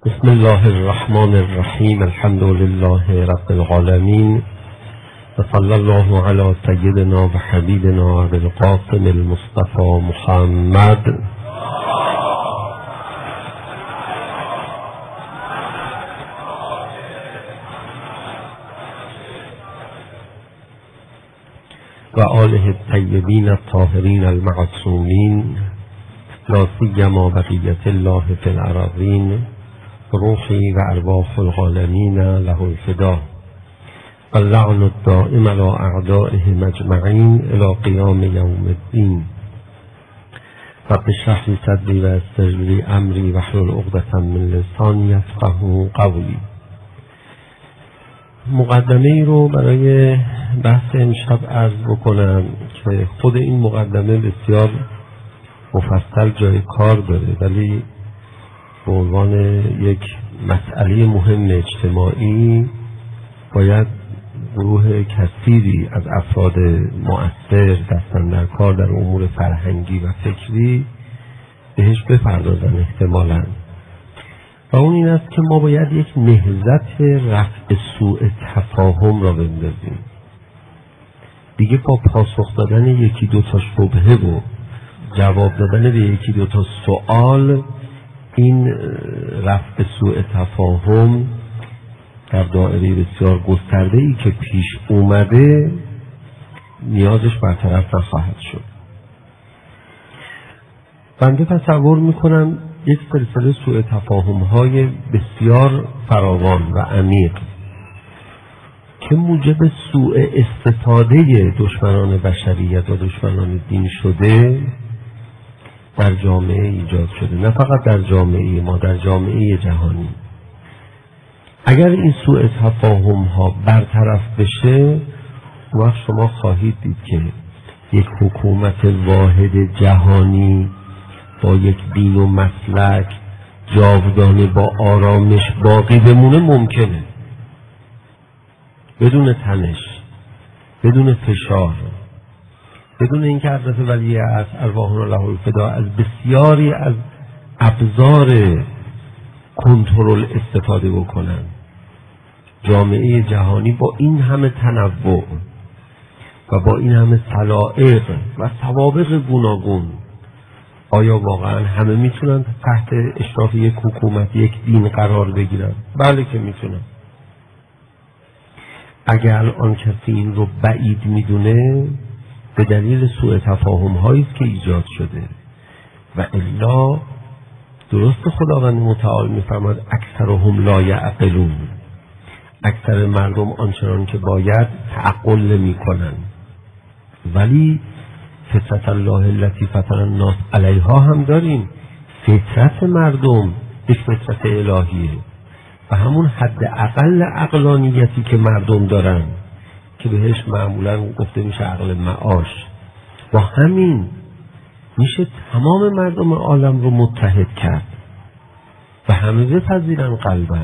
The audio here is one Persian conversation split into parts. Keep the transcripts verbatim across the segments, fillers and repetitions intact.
بسم الله الرحمن الرحیم. الحمد لله رب العالمین و صلی الله علی سیدنا و حبیبنا ابی القاسم المصطفى محمد و آله الطیبین الطاهرین المعصومین لا سیما بقیة الله فی الأراضین روحی و ارواح العالمین له الفدا و اللعن الدائم على اعدائهم اجمعین الی قیام یوم الدین. رب اشرح لی صدری و یسر لی امری واحلل عقدة من لسانی یفقهوا قولی. مقدمه ای رو برای بحث امشب عرض بکنم که خود این مقدمه بسیار مفصل جای کار داره، ولی به عنوان یک مسئله مهم اجتماعی باید گروه کثیری از افراد مؤثر دستن در کار در امور فرهنگی و فکری بهش بپردازن احتمالاً. و اون این است که ما باید یک نهضت رفع سوء تفاهم را بندازیم. دیگه با پاسخ دادن یکی دو تا شبهه و جواب دادن به یکی دو تا سوال این رفع سوء تفاهم در دایره بسیار گسترده‌ای که پیش اومده نیازش برطرف نخواهد شد. بنده تصور میکنم یک سلسله سوء تفاهم‌های بسیار فراوان و عمیق که موجب سوء استفاده دشمنان بشریت و دشمنان دین شده در جامعه ایجاد شده، نه فقط در جامعه ما، در جامعه جهانی. اگر این سوء تفاهم ها برطرف بشه، وقت شما خواهید دید که یک حکومت واحد جهانی با یک دین و مسلک جاودانه با آرامش باقی بمونه ممکنه، بدون تنش، بدون فشار، بدون اینکه حضرت ولی از ارواحنا له الفدا از بسیاری از ابزار کنترل استفاده بکنن. جامعه جهانی با این همه تنوع و با این همه سلائق و سوابق گوناگون، آیا واقعا همه میتونن تحت اشراف یک حکومت، یک دین قرار بگیرن؟ بله که میتونن. اگر آن کسی این رو بعید میدونه به دلیل سوء تفاهم هایی است که ایجاد شده، و الا درست خداوند متعال میفرماد اکثرهم لا یعقلون، اکثر مردم آنچنان که باید تعقل نمی‌کنند، ولی فطرت الله التي فطر الناس علیها هم داریم. فطرت مردم یک فطرت الهیه و همون حد اقل عقلانیتی که مردم دارن که بهش معمولا گفته میشه عقل معاش، با همین میشه تمام مردم عالم رو متحد کرد و همه بپذیرن قلبا.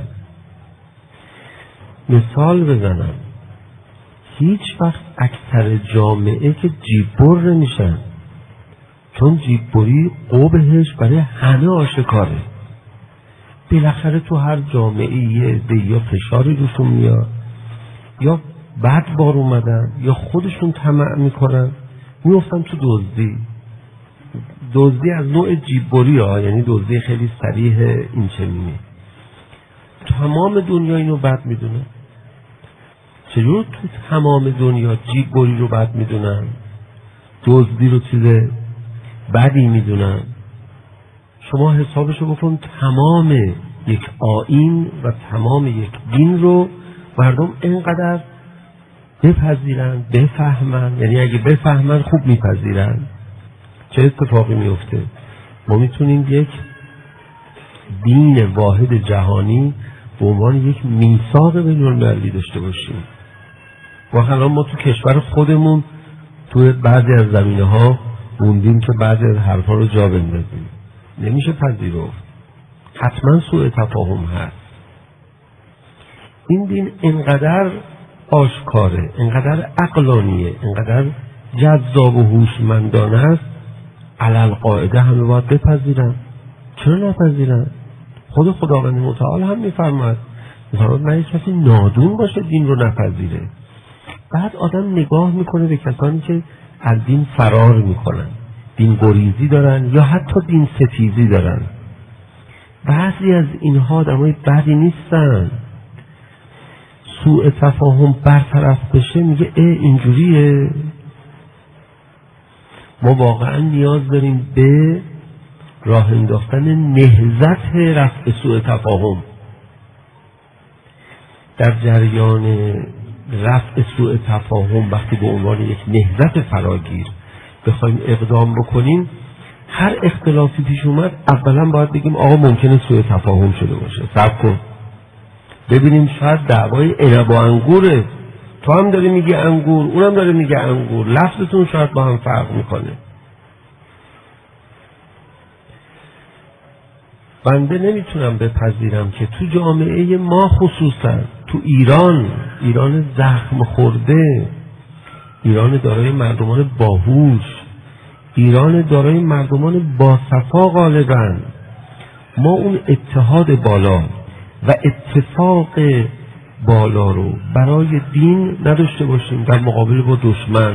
مثال بزنم، هیچ وقت اکثر جامعه که جیببر نمیشن، چون جیببری قبحش برای همه آشکاره. بالاخره تو هر جامعه یه عده یا فشاری روشون میاد، یا بعد بار اومدن، یا خودشون طمع میکنن میفتن تو دزدی. دزدی از نوع جیببری ها، یعنی دزدی خیلی صریح این چنینه. تمام دنیا اینو بد میدونن. چجور تو تمام دنیا جیببری رو بد میدونن، دزدی رو چیز بدی میدونن؟ شما حسابشو بکن، تمام یک آیین و تمام یک دین رو مردم اینقدر بپذیرن، بفهمن، یعنی اگه بفهمن خوب میپذیرن، چه اتفاقی میفته؟ ما میتونیم یک دین واحد جهانی به عنوان یک میثاق بین‌المللی داشته باشیم. و حالا ما تو کشور خودمون تو بعضی از زمینه‌ها موندیم که بعضی از حرفا رو جا بندازیم. نمیشه پذیرفت. حتما سوء تفاهم هست. این دین اینقدر آشکاره، اینقدر عقلانیه، اینقدر جذاب و هوشمندانه است، علل قاعده همه باید بپذیرن. چرا نپذیرن؟ خود خداوند متعال هم میفرماد میفرماد نه کسی نادون باشه دین رو نپذیره. بعد آدم نگاه میکنه به کسانی که از دین فرار میکنن، دین گریزی دارن یا حتی دین ستیزی دارن. بعضی از اینها آدمای بدی نیستن. سوء تفاهم برطرف بشه میگه اه اینجوریه. ما واقعا نیاز داریم به راه انداختن نهضت رفع سوء تفاهم. در جریان رفع سوء تفاهم وقتی به عنوان یک نهضت فراگیر بخوایم اقدام بکنیم، هر اختلافی پیش اومد اولا باید بگیم آقا ممکنه سوء تفاهم شده باشه، صبر کن ببینیم شاید دعوای عنب و انگوره، تو هم داری میگی انگور اونم داره میگه انگور، لفظتون شاید با هم فرق میکنه. بنده نمیتونم بپذیرم که تو جامعه ما خصوصا تو ایران، ایران زخم خورده، ایران دارای مردمان باهوش، ایران دارای مردمان باصفا غالبا، ما اون اتحاد بالا و اتفاق بالا رو برای دین نداشته باشیم در مقابل با دشمن.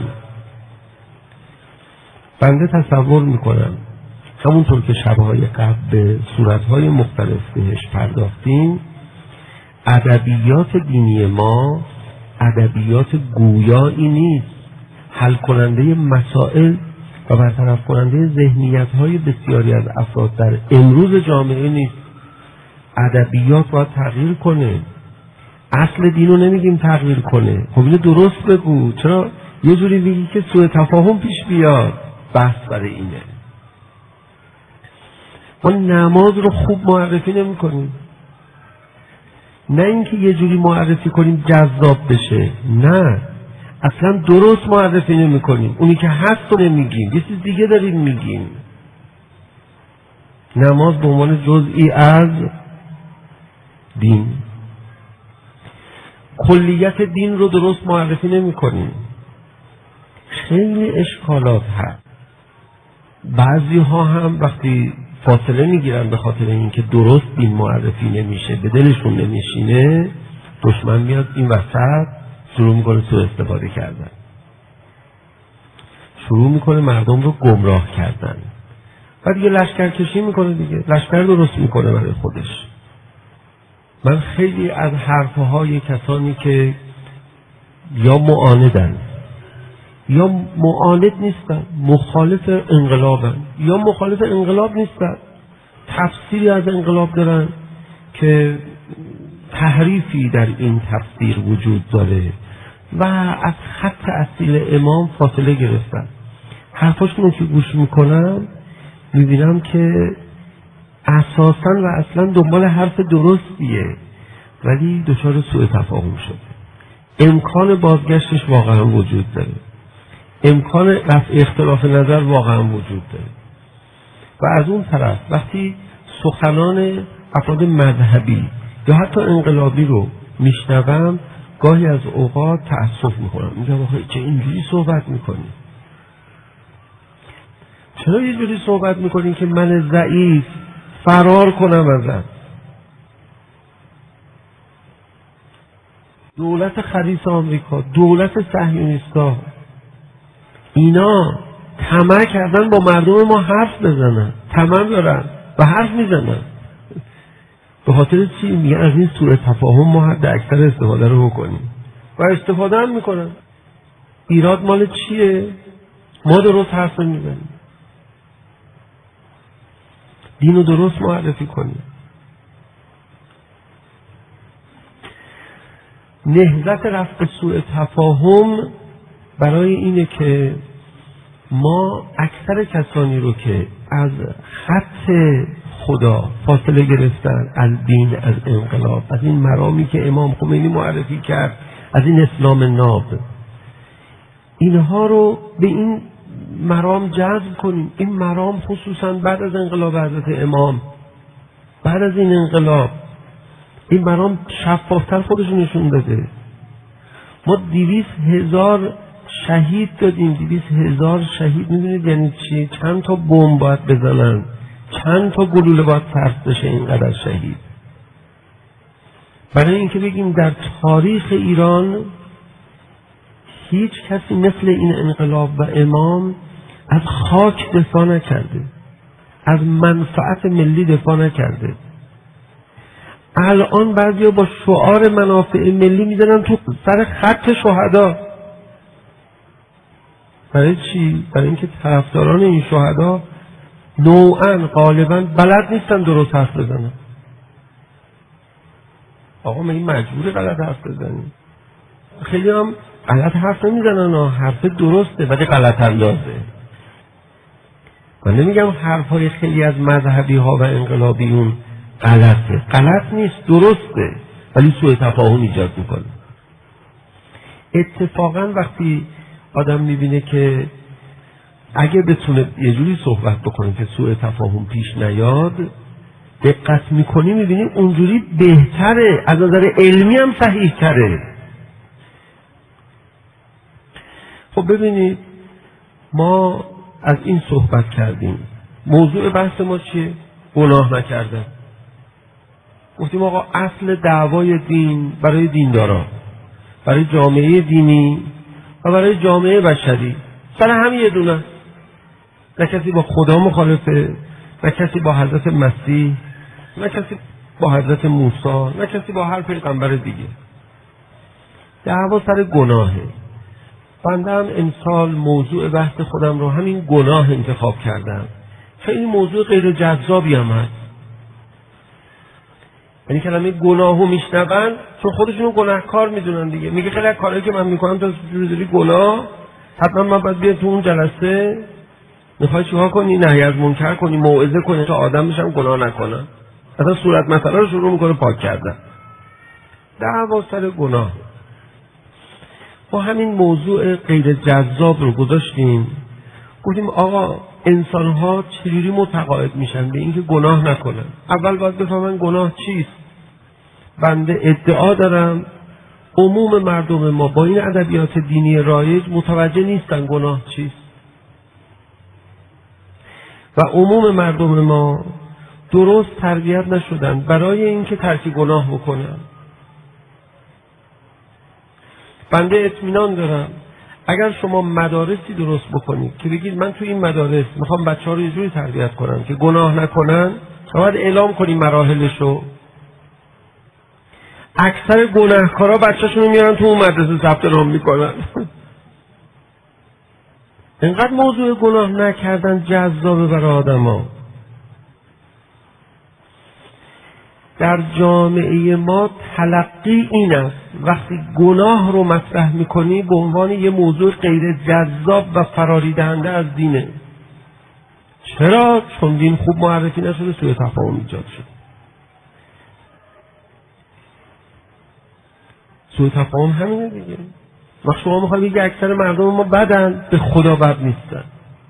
بنده تصور میکنم همونطور که شبهای قبل به صورتهای مختلف بهش پرداختیم، ادبیات دینی ما ادبیات گویایی نیست، حل کننده مسائل و برطرف کننده ذهنیت‌های بسیاری از افراد در امروز جامعه نیست. ادبیات باید تغییر کنه. اصل دین رو نمیگیم تغییر کنه. خب اینو درست بگو، چرا یه جوری میگی که سوء تفاهم پیش بیاد؟ بحث برای اینه. ما نماز رو خوب معرفی نمی کنیم، نه اینکه یه جوری معرفی کنیم جذاب بشه، نه اصلا درست معرفی نمی کنیم، اونی که هست رو نمیگیم، یه چیز دیگه داریم میگیم. نماز به عنوان جزئی از دین، کلیت دین رو درست معرفی نمی کنیم. خیلی اشکالات هست. بعضی ها هم وقتی فاصله میگیرن به خاطر اینکه درست دین معرفی نمیشه، به دلشون نمیشینه، دشمن میاد این وسط شروع میکنه سوء استفاده کردن، شروع میکنه مردم رو گمراه کردن، بعد دیگه لشکر کشی میکنه، دیگه لشکر درست میکنه برای خودش. من خیلی از حرفهای کسانی که یا معاندن یا معاند نیستن، مخالف انقلابن یا مخالف انقلاب نیستن، تفسیری از انقلاب دارن که تحریفی در این تفسیر وجود داره و از خط اصیل امام فاصله گرفتن. حرفاشون رو که گوش میکنم میبینم که اساساً و اصلا دنبال حرف درستیه ولی دچار سوء تفاهم شده. امکان بازگشتش واقعا وجود داره، امکان رفع اختلاف نظر واقعا وجود داره. و از اون طرف وقتی سخنان افراد مذهبی یا حتی انقلابی رو میشنوم گاهی از اوقات تأسف میکنم، میگم آخه چه اینجوری صحبت میکنی؟ چرا یه جوری صحبت میکنی که من ضعیف فرار کنم ازت؟ دولت خبیث آمریکا، دولت صهیونیست‌ها، اینا طمع کردن با مردم ما حرف بزنن، طمع دارن و حرف میزنن. به خاطر چی؟ میگن از این سوء تفاهم ما حد اکثر استفاده رو بکنیم و استفاده هم میکنن. ایراد مال چیه؟ ما درست حرف میزنیم، دین رو درست معرفی کنیم. نهضت رفع سوء تفاهم برای اینه که ما اکثر کسانی رو که از خط خدا فاصله گرفتن، از دین، از انقلاب، از این مرامی که امام خمینی معرفی کرد، از این اسلام ناب، اینها رو به این مرام جذب کنیم. این مرام خصوصا بعد از انقلاب حضرت امام، بعد از این انقلاب این مرام شفافتر خودش نشون داده. ما دویست هزار شهید دادیم، دویست هزار شهید. میدونید یعنی چی؟ چند تا بمب باید بزنن، چند تا گلوله باید صرف بشه اینقدر شهید؟ برای اینکه بگیم در تاریخ ایران هیچ کسی مثل این انقلاب و امام از خاک دفاع نکرده، از منفعت ملی دفاع نکرده. الان بعضیا با شعار منافع ملی میزنن تو سر خط شهدا. برای چی؟ برای اینکه طرفداران این شهدا نوعاً غالباً بلد نیستن درست حرف بزنن. آقا من این مجبوره غلط حرف بزنی. خیلی هم غلط حرف نمیزنن، حرف درسته ولی غلط اندازه. من نمیگم حرفای خیلی از مذهبی ها و انقلابیون غلطه، غلط نیست، درسته، ولی سوء تفاهم ایجاد میکنه. اتفاقا وقتی آدم میبینه که اگه بتونه یه جوری صحبت بکنه که سوء تفاهم پیش نیاد، دقت میکنی میبینی اونجوری بهتره، از نظر علمی هم صحیح تره. خب ببینید ما از این صحبت کردیم. موضوع بحث ما چیه؟ گناه نکردن. گفتیم آقا اصل دعوای دین برای دیندارا، برای جامعه دینی و برای جامعه بشری سر هم یه دونه. نه کسی با خدا مخالفه، نه کسی با حضرت مسیح، نه کسی با حضرت موسی، نه کسی با هر پیغمبر دیگه. دعوا سر گناهه. بنده هم امسال موضوع بحث خودم رو همین گناه انتخاب کردم. خیلی موضوع غیر جذابی هم هست. یعنی کلمه گناهو میشنون چون خودشونو گناهکار میدونن دیگه. میگه خیلی از کارهایی که من میکنم تو جوری گناه، حتما من باید بیام تو اون جلسه میخوای چیکار کنی؟ نهی از منکر کنی، موعظه کنی تا آدم بشم گناه نکنن. اصلا صورت مسئله رو شروع میکنه پاک کردن. دعوا سر گناه. ما همین موضوع غیر جذاب رو گذاشتیم، گفتیم آقا انسان‌ها چجوری متقاعد میشن به اینکه گناه نکنن؟ اول باید بفهمن گناه چیست. بنده ادعا دارم عموم مردم ما با این ادبیات دینی رایج متوجه نیستن گناه چیست و عموم مردم ما درست تربیت نشدن برای اینکه ترک گناه بکنن. بنده اطمینان دارم اگر شما مدارسی درست بکنید که بگید من تو این مدارس میخوام بچه‌ها رو یه جوری تربیت کنم که گناه نکنن، باید اعلام کنیم مراحلشو. اکثر گناهکارا بچه‌شون رو میارن تو اون مدرسه ثبت نام میکنن. اینقدر موضوع گناه نکردن جذابه برای آدما. در جامعه ما تلقی این است وقتی گناه رو مطرح میکنی به عنوان یه موضوع غیر جذاب و فراری دهنده از دینه. چرا؟ چون دین خوب معرفی نشده، سوء تفاهم ایجاد شد. سوء تفاهم همینه دیگه. وقتی شما میخوای بگی اکثر مردم ما بدن، به خدا بد نیستن.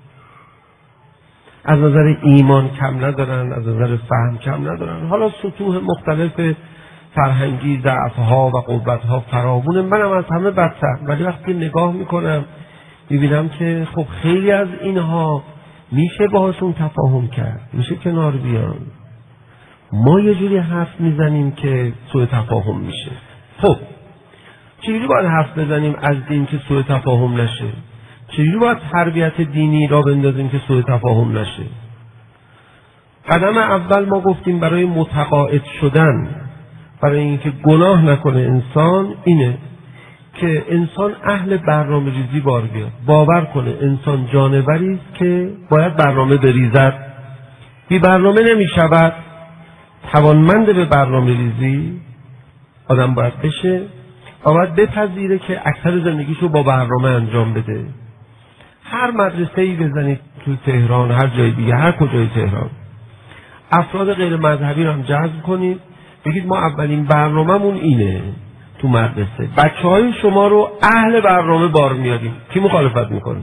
از نظر ایمان کم ندارن، از نظر فهم کم ندارن. حالا سطوح مختلف فرهنگی، ضعف‌ها و قوت‌ها فراوونه. منم از همه بدتر، ولی وقتی نگاه میکنم میبینم که خب خیلی از اینها میشه باهاشون تفاهم کرد، میشه کنار بیان. ما یه جوری حرف میزنیم که سوء تفاهم میشه. خب چجوری باید حرف بزنیم از دین که سوء تفاهم نشه؟ چجوری باید تربیت دینی را بندازیم که سوء تفاهم نشه؟ قدم اول ما گفتیم برای متقاعد شدن، برای اینکه گناه نکنه انسان، اینه که انسان اهل برنامه ریزی بار بیاد. باور کنه انسان جانوری است که باید برنامه بریزد، بی برنامه نمی شود. توانمند به برنامه ریزی آدم باید بشه و باید بپذیره که اکثر زندگیشو با برنامه انجام بده. هر مدرسه‌ای بزنید تو تهران، هر جای دیگه، هر کجای تهران، افراد غیر مذهبی رو هم جذب کنید، بگید ما اولین برنامه‌مون اینه تو مدرسه، بچه‌های شما رو اهل برنامه بار میاریم. کی مخالفت میکنه؟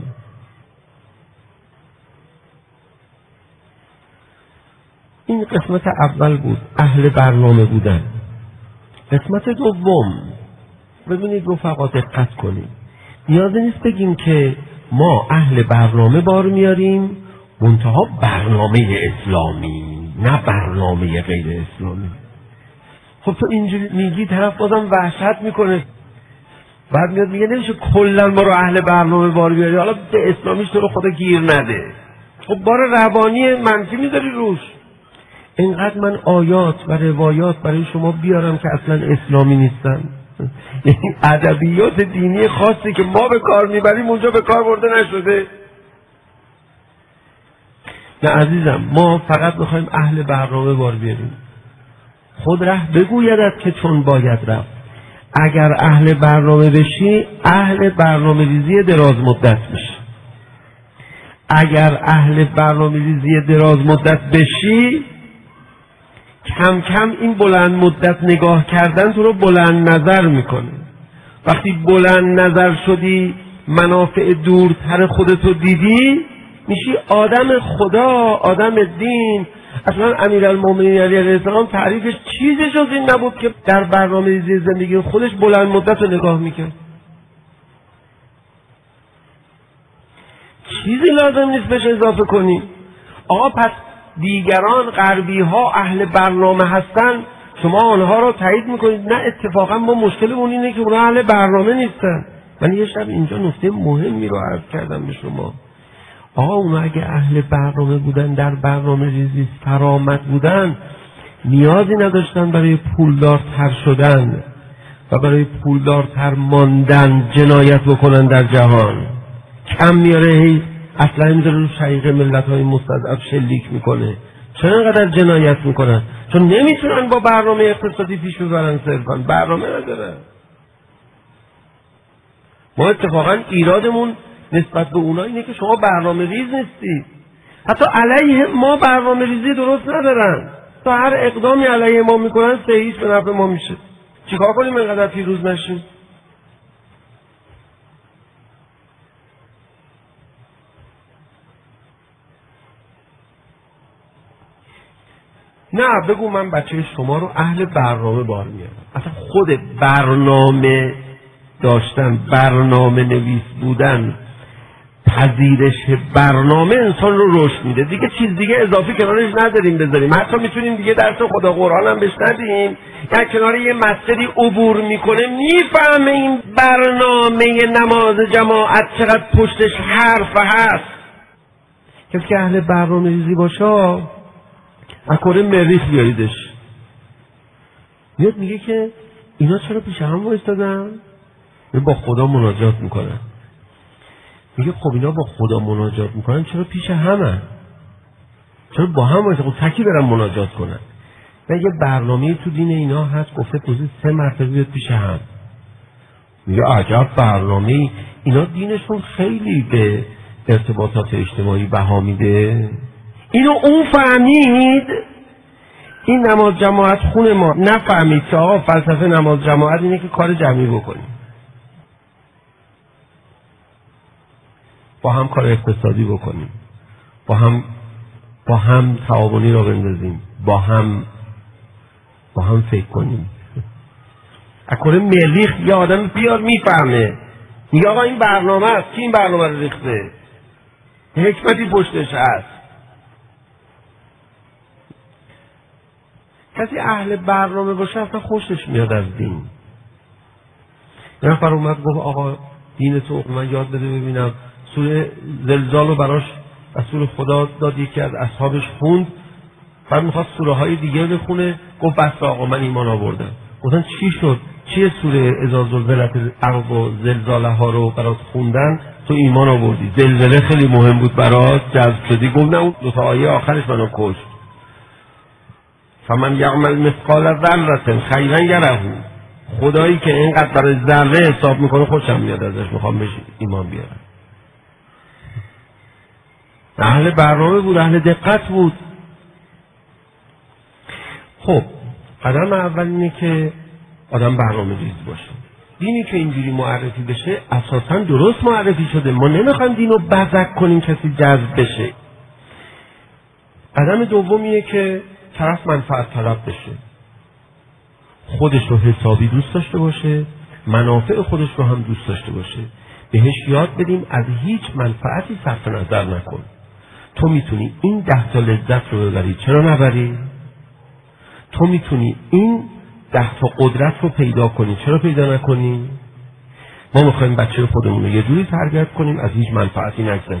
این قسمت اول بود، اهل برنامه بودن. قسمت دوم، ببینید رفقا دقت کنید، نیازی نیست بگیم که ما اهل برنامه بار میاریم، منتها برنامه اسلامی، نه برنامه غیر اسلامی. خب تو اینجوری میگی، طرف بازم وحشت میکنه، بعد میاد میگه نمیشه کلا ما رو اهل برنامه بار بیاری، حالا به اسلامیش تو رو خدا گیر نده. خب بار روانی منفی میذاری روش. اینقدر من آیات و روایات برای شما بیارم که اصلا اسلامی نیستن، یعنی ادبیات دینی خاصی که ما به کار میبریم اونجا به کار برده نشده. نه عزیزم، ما فقط میخوایم اهل برنامه بار بیاریم. خود ره بگویدت که چون باید رفت. اگر اهل برنامه بشی، اهل برنامه ریزی دراز مدت میشی. اگر اهل برنامه ریزی دراز مدت بشی، کم کم این بلند مدت نگاه کردن تو رو بلند نظر میکنه. وقتی بلند نظر شدی، منافع دورتر خودتو دیدی، میشی آدم خدا، آدم دین. اصلا امیرالمومنین علی علیه السلام تعریفش چیزی جز این نبود که در برنامه ریزی زندگی خودش بلند مدت رو نگاه میکرد. چیزی لازم نیست بهش اضافه کنی. آقا پس دیگران غربی ها اهل برنامه هستن، شما آنها رو تایید میکنید؟ نه، اتفاقا ما مشکلمون اینه که اونا اهل برنامه نیستن. من یه شب اینجا نکته مهمی رو عرض کردم به شما. آقا اونا اگه اهل برنامه بودن، در برنامه ریزی فرامت بودن، نیازی نداشتن برای پولدارتر شدن و برای پولدارتر ماندن جنایت بکنن در جهان. کم میاره هی اصلا میذاره رو شقیق ملت های مستضعف شلیک میکنه. چرا اینقدر جنایت میکنن؟ چون نمیتونن با برنامه اقتصادی پیش ببرن، صرفا برنامه ندارن. ما اتفاقا ایرادمون نسبت به اونا اینه که شما برنامه ریز نیستید. حتی علیه ما برنامه ریزی درست ندارن، تا هر اقدامی علیه ما میکنن صحیح به نفع ما میشه. چیکار کنیم اینقدر پیروز نشیم؟ نه بگو من بچه شما رو اهل برنامه بار میارم. اصلا خود برنامه داشتن، برنامه نویس بودن، پذیرش برنامه انسان رو رشد میده. دیگه چیز دیگه اضافی کنارش نداریم بذاریم. حتی میتونیم دیگه درس خدا قرآن هم بهش ندیم. یا کنار یه مسجدی عبور میکنه میفهمه این برنامه نماز جماعت چقدر پشتش حرف هست. کسی که اهل برنامه ریزی باشه، اکوره مریخ بیاریدش، میاد میگه که اینا چرا پیش هم وایستادن؟ با خدا مناجات میکنن. میگه خب اینا با خدا مناجات میکنن، چرا پیش همن؟ چرا با هم وایستادن؟ خب تکی برن مناجات کنن. و یه برنامه تو دین اینا هست، گفته توضیح سه مرتبه بیاد پیش هم. میگه عجب برنامه. اینا دینشون خیلی به ارتباطات اجتماعی بها میده. اینو اون فهمید، این نماز جماعت خون ما نفهمید که آقا فلسفه نماز جماعت اینه که کار جمعی بکنیم، با هم کار اقتصادی بکنیم، با هم با هم تعاونی را بندازیم، با هم با هم فکر کنیم. اکوره مریخ یه آدم بیار میفهمه، میگه آقا این برنامه است. کی این برنامه رو ریخته؟ حکمتی پشتش هست. کسی اهل برنامه باشه اصلا خوشش میاد از دین. یه نفر اومد گفت آقا دین تو من یاد بده ببینم. سوره زلزال رو براش رسول خدا داد، یکی از اصحابش خوند، بعد میخواست سوره های دیگه بخونه. گفت بس آقا من ایمان آوردم. گفتن چی شد؟ چیه سوره اذا زلزلت الارض و زلزاله ها رو برات خوندن تو ایمان آوردی؟ زلزله خیلی مهم بود برات، جذب شدی؟ گفت نه اون دو تا آیه آخرش منو کشت. فمن یعمل مثقال ذره خیرا یره. خدایی که اینقدر برای ذره حساب میکنه خوشم میاد ازش، میخوام بهش ایمان بیارم. اهل برنامه بود، اهل دقت بود. خب قدم اول اینه که آدم برنامه ریز باشه. دینی که اینجوری معرفی بشه اساساً درست معرفی شده. ما نمیخوایم دینو بزک کنیم کسی جذب بشه. قدم دوم اینه که طرف منفعت طلب بشه، خودش رو حسابی دوست داشته باشه، منافع خودش رو هم دوست داشته باشه. بهش یاد بدیم از هیچ منفعتی صرف نظر نکن. تو میتونی این ده تا لذت رو ببری، چرا نبری؟ تو میتونی این ده تا قدرت رو پیدا کنی، چرا پیدا نکنی؟ ما میخوایم بچه خودمون رو یه جوری تربیت کنیم از هیچ منفعتی نگذره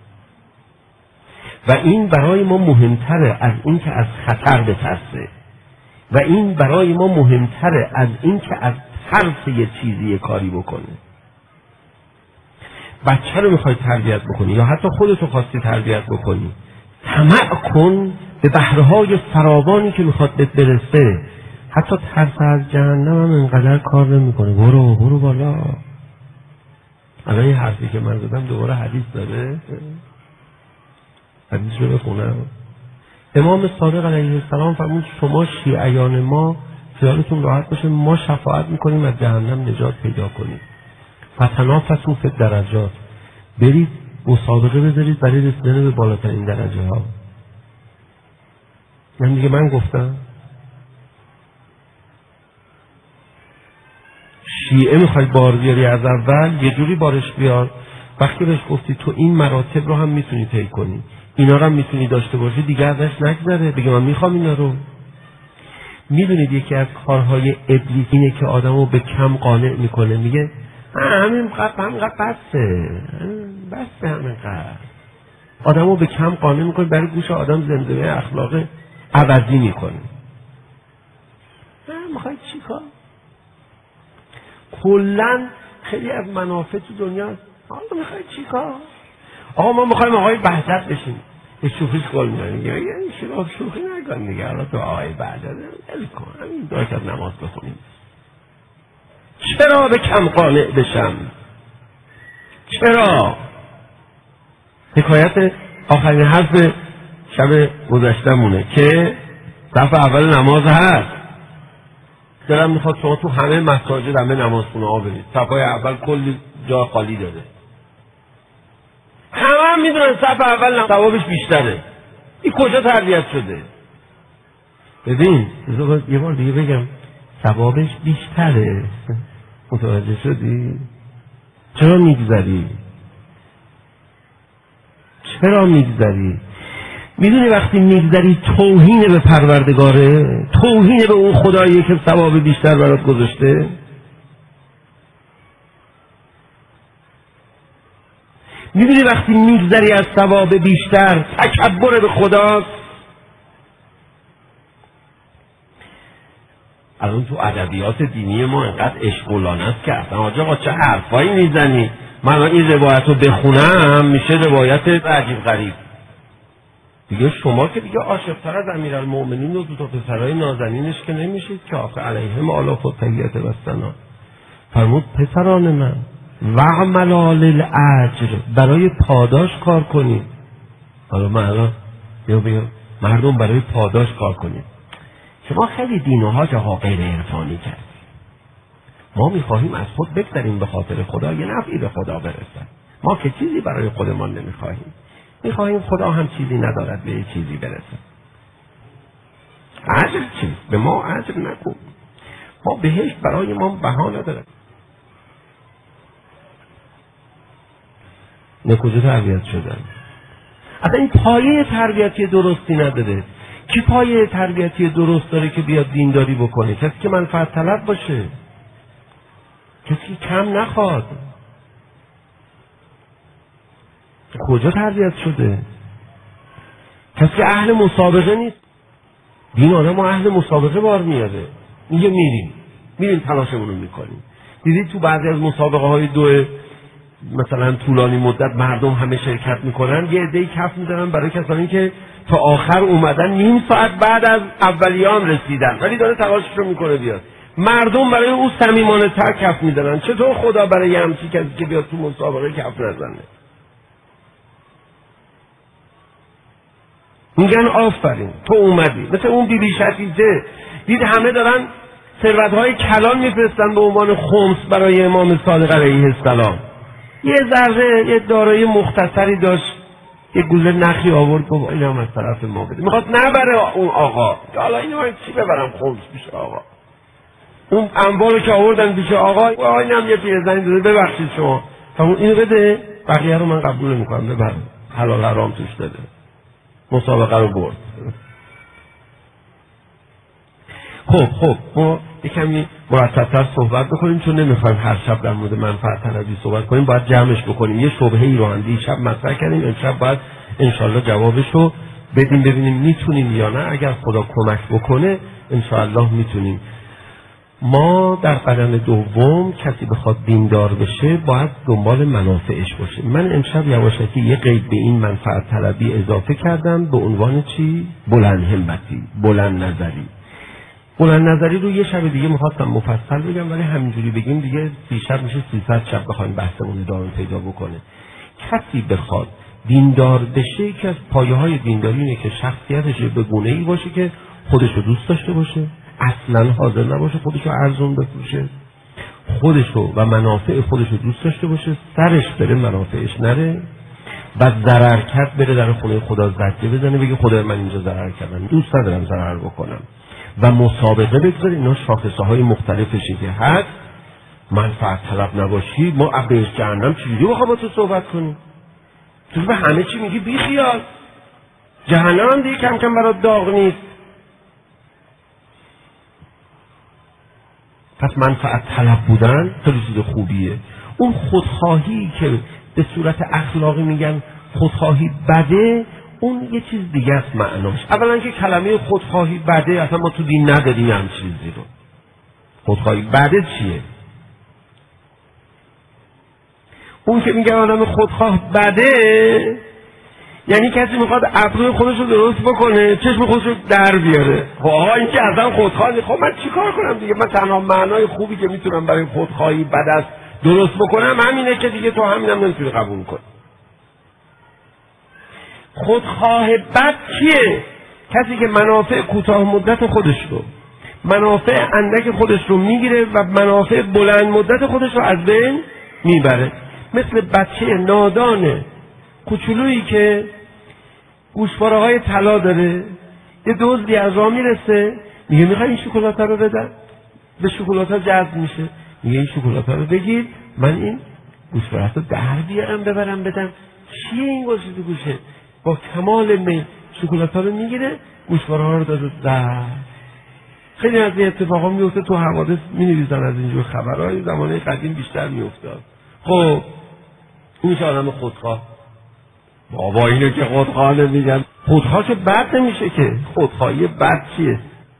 و این برای ما مهمتره از این که از خطر بترسه و این برای ما مهمتره از این که از ترس یه چیزی یه کاری بکنه. بچه رو میخوای تربیت بکنی یا حتی خودتو خواستی تربیت بکنی، طمع کن به بهره‌های فراوانی که میخواد بهت برسه. حتی ترس از جهنم هم انقدر کار نمیکنه. برو برو بالا. الان این حرفی که من زدم دوباره حدیث داره، حدیث رو بخونم. امام صادق علیه السلام فرمود شما شیعیان ما خیالتون راحت باشه، ما شفاعت میکنیم از جهنم نجات پیدا کنیم. فتنافسوا فی الدرجات، برید مسابقه بذارید برای رسیدن به بالاترین درجه ها. من دیگه من گفتم شیعه میخوای بار بیاری از اول، یه جوری بارش بیار. وقتی بهش گفتی تو این مراتب رو هم میتونی طی کنی، اینا رو هم میتونی داشته باشی، دیگه ازش نگذره، بگه من میخوام اینا رو. میدونید یکی از کارهای ابلیس اینه که آدمو به کم قانع میکنه، میگه همین قد هم قد بسه بسه همین قد. آدمو به کم قانع میکنه، برای گوش آدم زندگی اخلاق عوضی میکنه. میخوای چی کار؟ کلن خیلی از منافع تو دنیا. آقا میخوای چی کار؟ آقا ما میخوایم آقای بهجت بشیم. یه شوخیش گل میگه میگه این شلوغ شوخی نکن دیگه، حالا تو آقای بهجت ول کن، همین دو رکعت نماز بخونیم. چرا به کم قانع بشم؟ چرا؟ حکایت آخرین حرف شب گذشتمونه که صف اول نماز هست، دلم میخواد شما تو همه مساجد همه نمازخونه ها برید، صفای اول کلی جا خالی داره، همه هم میدونن صف اول ثوابش بیشتره. این کجا تربیت شده؟ ببین یه بار دیگه بگم، ثوابش بیشتره. متوجه شدی؟ چرا میگذری؟ چرا میگذری؟ میدونی وقتی میگذری توهین به پروردگاره، توهین به اون خدایی که ثواب بیشتر برات گذاشته. میدونی وقتی میگذری از ثواب بیشتر تکبر به خداست. الان تو ادبیات دینی ما انقدر اشغولانه است که اصلا آقا چه حرفایی میزنی. من این روایت رو بخونم میشه روایت عجیب غریب. دیگه شما که دیگه عاشق‌تر از امیرالمؤمنین و دو تا پسرای نازنینش که نمیشید که آخه علیهم آلاف و تحیت و ثنا. فرمود پسران من وعملا للاجر، برای پاداش کار کنید. حالا من الان بگم مردم برای پاداش کار کنید. شما خیلی دین و حاج ها غیر عرفانی کردید. ما میخواهیم از خود بگذریم به خاطر خدا یه نفعی به خدا برسد. ما که چیزی برای خودمان نمیخواهیم، میخواهیم خدا هم چیزی ندارد به یه چیزی برسد. اجر چی؟ به ما اجر نکن. ما بهش برای ما بها ندارد. نه کجا تربیت شدن؟ اصلا این پایه تربیتی درستی نداره. کی پایه تربیتی درست داره که بیاد دینداری بکنه؟ کسی که منفعت طلب باشه، کسی که کم نخواد. کجا تربیت شده؟ کسی که اهل مسابقه نیست. دین آدم اهل مسابقه بار میاره، میگه میریم میریم تلاشمون رو میکنیم. دیدید تو بعضی از مسابقه های دو مثلا طولانی مدت مردم همه شرکت میکنن، یه عده‌ای کف میزنن برای کسانی که تا آخر اومدن، نیم ساعت بعد از اولیان رسیدن ولی داره تلاشش رو میکنه بیاد. مردم برای او صمیمانه تر کف میزنن. چطور خدا برای همچین کسی که بیاد تو مسابقه کف نزنه؟ میگن آفرین تو اومدی. مثل اون بی بی شتیجه، دید همه دارن ثروت‌های کلان میفرستن به عنوان خمس برای امام صادق علیه السلام. یه ذره یه دارایی مختصری داشت، یه گوله نخی آورد گفت اینا هم از طرف ما بده. میخواد نبره اون آقا، حالا اینو من چی ببرم خمس پیش آقا. اون انبارو که آوردن پیش آقا، آقا اینم یه پیرزنی داده ببخشید شما، تا اینو بده، بقیه رو من قبول نمی‌کنم، ببرم حلال حرام توش داده. مسابقه رو برد. خب خب ما یک کمی مرتب‌تر صحبت بکنیم، چون نمیخوایم هر شب در مورد منفعت طلبی صحبت کنیم، باید جمعش بکنیم. یه شبهه‌ای رو هم شب مطرح کردیم، امشب باید انشالله جوابش رو بدیم، ببینیم میتونیم یا نه. اگر خدا کمک بکنه انشالله میتونیم. ما در قدم دوم کسی بخواد دیندار بشه باید دنبال منافعش باشه. من امشب یواشکی یه قید به این منفعت طلبی اضافه کردم به عنوان چی؟ بلند همتی، بلند نظری. بلند نظری رو یه شب دیگه میخواستم مفصل بگم، ولی همینجوری بگیم دیگه سی شب میشه سیصد شب بخوایم بحثمون ادامه پیدا بکنه. کسی بخواد دیندار بشه یکی از پایه های دینداری اینه که شخصیتش به گونه ای باشه که خودش رو دوست داشته باشه، اصلا حاضر نباشه خودش رو ارزون بفروشه، خودش رو و منافع خودش رو دوست داشته باشه، سرش بره منافعش نره، و ضرر کرد بره در خونه خدا زجه بزنه بگه خدا من اینجا ضرر کردم، دوست ندارم ضرر بکنم، و مسابقه بگذار. اینا شاخصه های مختلفشه که هست. منفعت طلب نباشی، ما عبیش جهنم چجوری بخواه با تو صحبت کنیم؟ تو به همه چی میگی بی خیال، جهنم هم دیگه کم کم برات داغ نیست. پس منفعت طلب بودن خیلی چیز خوبیه. اون خودخواهی که به صورت اخلاقی میگن خودخواهی بده، اون یه چیز دیگه است معناش. اولا که کلمه خودخواهی بده اصلا ما تو دین نداریم هم چیزی رو. خودخواهی بده چیه؟ اون که میگه آدم خودخواه بده یعنی کسی میخواد ابروی خودش رو درست بکنه، چشم خودش رو در بیاره. خب آقا این که اصلا خودخواه نیست. خب من چی کار کنم دیگه؟ من تنها معنای خوبی که میتونم برای خودخواهی بد است درست بکنم همینه که دیگه تو همینم نمیتونی قبول کنی. خودخواه بد کیه؟ کسی که منافع کوتاه مدت خودش رو، منافع اندک خودش رو میگیره و منافع بلند مدت خودش رو از بین میبره. مثل بچه نادان کوچولویی که گوشواره های طلا داره، یه دزدی از راه میرسه میگه میخوای این شکلات رو بدن، به شکلات ها جذب میشه، میگه این شکلات رو بگیر من این گوشواره رو در بیارم ببرم بدم. چیه این گوشه تو گوشه؟ با کمال میل شکلات ها رو میگیره، گوشواره ها رو داده در. خیلی از این اتفاقا میفته، تو حوادث مینویسن از اینجور خبرهای زمانه قدیم بیشتر میافتاد. خب این میشه آدم خودخواه. بابا اینو که خودخواه نمیگن. خودخواه که بد نمیشه که. خودخواهی بد چیه؟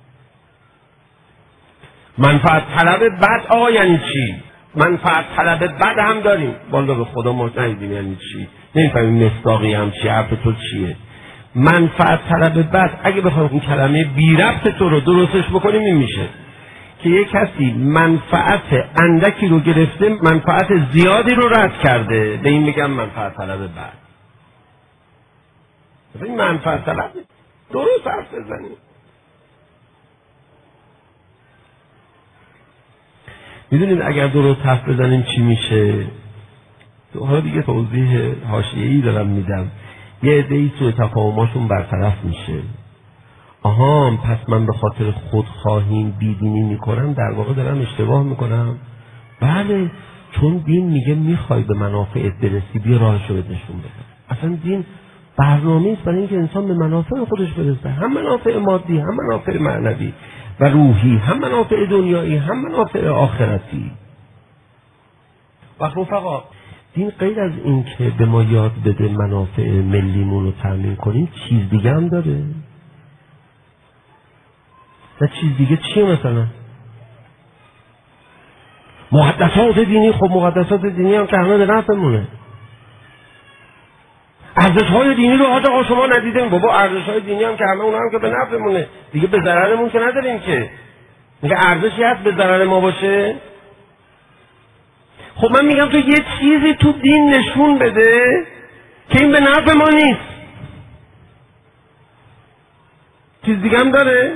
منفعت طلب بد آقا یعنی چی؟ منفعت طلب بد هم داریم. والا به خدا ما ندیدیم یعنی چی. نمیفهمیم مصداقی هم چی، حرف تو چیه. منفعت طلب بد اگه بخوایم این کلمه بی ربط تو رو درستش بکنیم این میشه که یک کسی منفعت اندکی رو گرفته منفعت زیادی رو رد کرده، به این میگم منفعت طلب بد. این منفعت طلب درست حرف بزنیم. میدونید اگر درست حرف بزنیم چی میشه؟ حالا دیگه توضیح حاشیه‌ای دارم میدم. یه عده‌ای سوء تفاهماشون برطرف میشه. آها پس من به خاطر خودخواهی بیدینی میکنم، در واقع دارم اشتباه میکنم. بله، چون دین میگه میخوای به منافعت برسی بیا راهشو بهت نشون بده. اصلا دین برنامه است برای اینکه انسان به منافع خودش برسه، هم منافع مادی، هم منافع معنوی و روحی، هم منافع دنیایی، هم منافع آخرتی. و رفقا دین غیر از این که به ما یاد بده منافع ملیمون رو تامین کنیم چیز دیگه هم داره. و چیز دیگه چیه؟ مثلا مقدسات دینی. خب مقدسات دینی هم که همه به نفعمونه. ارزش‌های دینی رو آقا شما ندیدین؟ بابا ارزش‌های دینی هم که همه اونها هم که به نفعمونه دیگه، به ضررمون که نداریم که. میگه ارزشی هست به ضرر ما باشه؟ خب من میگم تو یه چیزی تو دین نشون بده که این به نفع ما نیست. چیز دیگه هم داره؟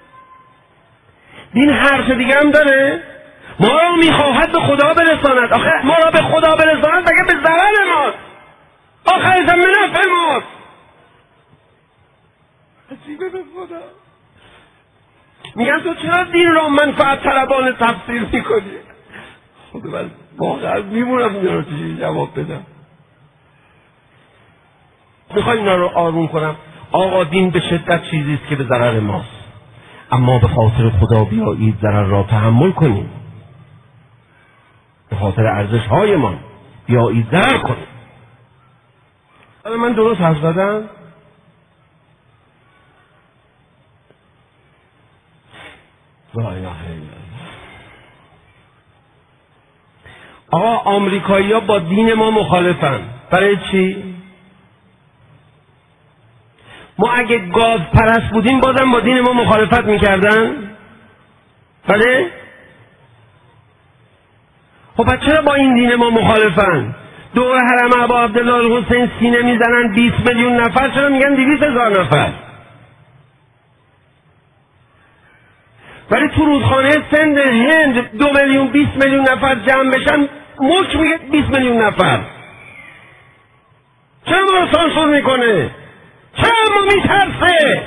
دین حرف دیگه هم داره؟ ما را میخواهد به خدا برساند. آخه ما را به خدا برساند مگه به ضرر ماست؟ آخرش هم به نفع ماست. عجیبه به خدا. میگن تو چرا دین را منفعت طلبانه تفسیر میکنی؟ خود من واقعا میمونم اینا رو چیزی جواب بدم. میخوای اینا رو آروم کنم. آقا دین به شدت چیزی است که به ضرر ماست، اما به خاطر خدا بیایید ضرر را تحمل کنیم، به خاطر ارزش هایمان بیایید ضرر کنیم. حالا من درست حرف زدم؟ لا اله الا الله. آقا آمریکایی‌ها با دین ما مخالفن. برای چی؟ ما اگه گاز پرست بودیم بازم با دین ما مخالفت میکردن؟ بله؟ خب پس چرا با این دین ما مخالفن؟ دور حرم ابا عبدالله الحسین سینه میزنن بیست میلیون نفر، چرا میگن دویست هزار نفر؟ ولی تو رودخانه سند هند دو میلیون بیست میلیون نفر جمع بشن ملک میگه بیست میلیون نفر. چرا ما رو سانسور میکنه؟ چرا ما میترسه؟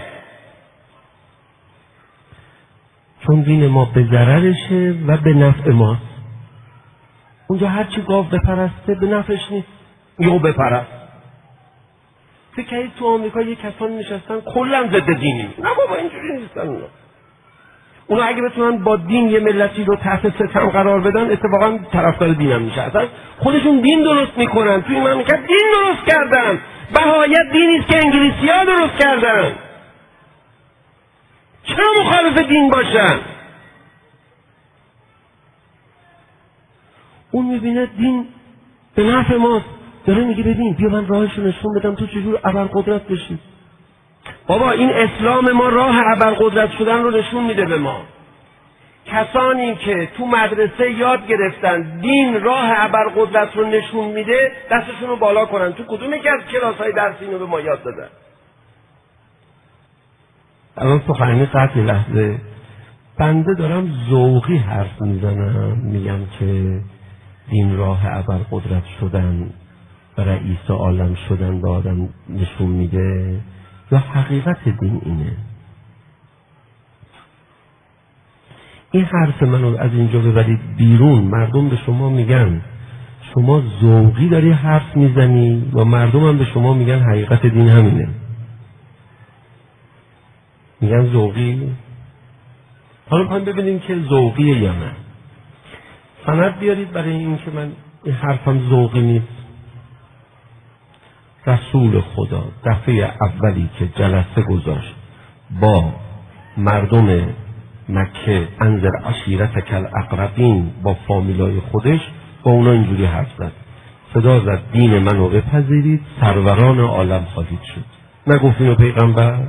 چون دین ما به ضررشه و به نفع ماست. اونجا هرچی گاو بپرسته به نفعش نیست، یهو بپرست. فکر کنید تو آمریکا یه کسانی نشستن کلا ضد دینی. نه بابا اینجوری نیستن اونا. اونا اگه بتونن با دین یه ملتی رو تحت ستم قرار بدن اتفاقا طرفدار دین هم میشه. اصلا خودشون دین درست میکنن، توی این مملکت دین درست کردن. بهایت دینی است که انگلیسی ها درست کردن. چرا مخالف دین باشن؟ اون میبینه دین به نفع ماست، داره میگه ببین بیا من راهشو نشون بدم تو چجور ابرقدرت بشی. بابا این اسلام ما راه ابرقدرت شدن رو نشون میده به ما. کسانی که تو مدرسه یاد گرفتن دین راه ابرقدرت رو نشون میده دستشون رو بالا کنن. تو کدوم یکی از کلاس‌های درسی اینو به ما یاد دادن؟ الان سخنرانی قطع لحظه بنده دارم ذوقی حرف میزنم، میگم که دین راه ابرقدرت شدن و رئیس عالم شدن به آدم نشون میده، یا حقیقت دین اینه؟ این حرف منو از اینجا ببرید بیرون، مردم به شما میگن شما ذوقی داری حرف میزنی و مردم هم به شما میگن حقیقت دین همینه. میگن ذوقی. حالا میخوایم ببینیم که ذوقیه یا نه. سند بیارید برای این که من این حرفم ذوقی نیست. رسول خدا دفعه اولی که جلسه گذاشت با مردم مکه انذر عشیرتک الاقربین، با فامیلای خودش، با اونا اینجوری حرف زد، صدا زد دین منو بپذیرید سروران عالم خواهید شد. نگفت اینو پیغمبر؟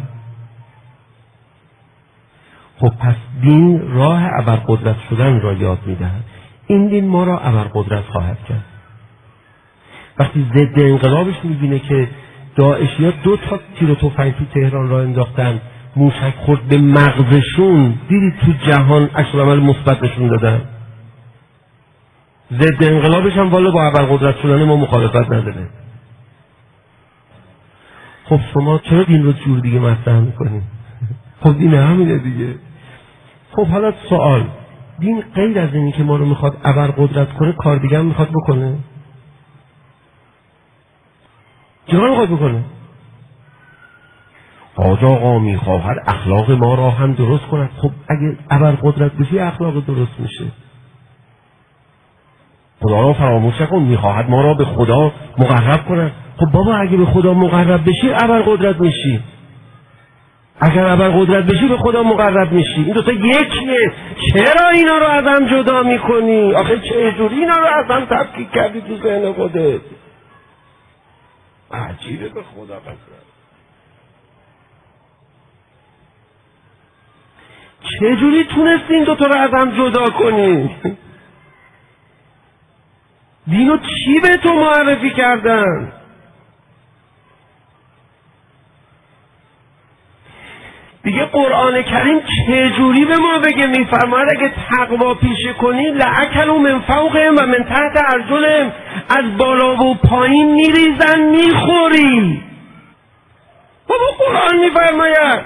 خب پس دین راه ابرقدرت شدن را یاد میدهد. این دین ما را ابرقدرت خواهد کرد. وقتی ضد انقلابش میبینه که داعشی‌ها دو تا تیر و تفنگ تو تهران را انداختن، موشک خورد به مغزشون، دیدید تو جهان عکس‌العمل مثبت نشون دادن. ضد انقلابش هم والا با ابرقدرت شدن ما مخالفت نداره. خب شما چرا دین رو جور دیگه مطرح میکنید؟ خب دین همینه دیگه. خب حالا سوال، دین غیر از اینی که ما رو میخواد ابرقدرت کنه کار دیگه هم میخواد بکنه؟ چرا میخواد بکنه؟ حاج آقا میخواهد اخلاق ما را هم درست کند. خب اگه ابرقدرت بشی اخلاق درست میشه. خدا را فراموش کن، میخواهد ما را به خدا مقرب کند. خب بابا اگه به خدا مقرب بشی ابرقدرت میشی. اگر ابرقدرت بشی به خدا مقرب میشی. این دوتا یکیه. چرا اینا رو از هم جدا میکنی؟ آخه چجوری اینا رو از هم تفکیک کردی تو ذهن خودت؟ عجیبه به خدا قسم. چجوری تونستی این دوتا رو از هم جدا کنی؟ دینو چی به تو معرفی کردن؟ دیگه قرآن کریم چجوری به ما بگه؟ میفرماید اگه تقوا پیشه کنی لأکلوا من فوقهم و من تحت ارجلهم، از بالا و پایین میریزن میخوری. بابا قرآن میفرماید